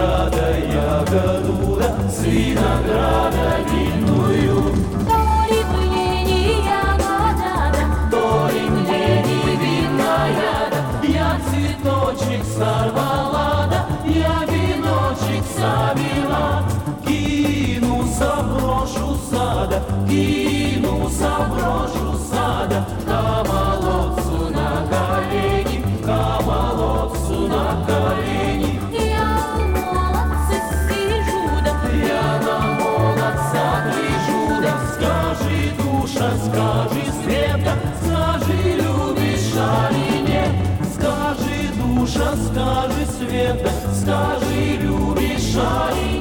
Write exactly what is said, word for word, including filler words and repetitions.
винограда ягоду, да, с винограда винную. То ли мне не ягода, да, То ли мне не винная, да, я цветочек сорвала, да, я веночек завела. Кинуся брошу сада, кинуся брошу сада, к молодцу на колени, к молодцу на колени. я молодцы сижу, да, Я на молодца гляжу, да, скажи, душа, скажи, Света, скажи, любишь али нет? Скажи, душа, скажи, Света, скажи, любишь али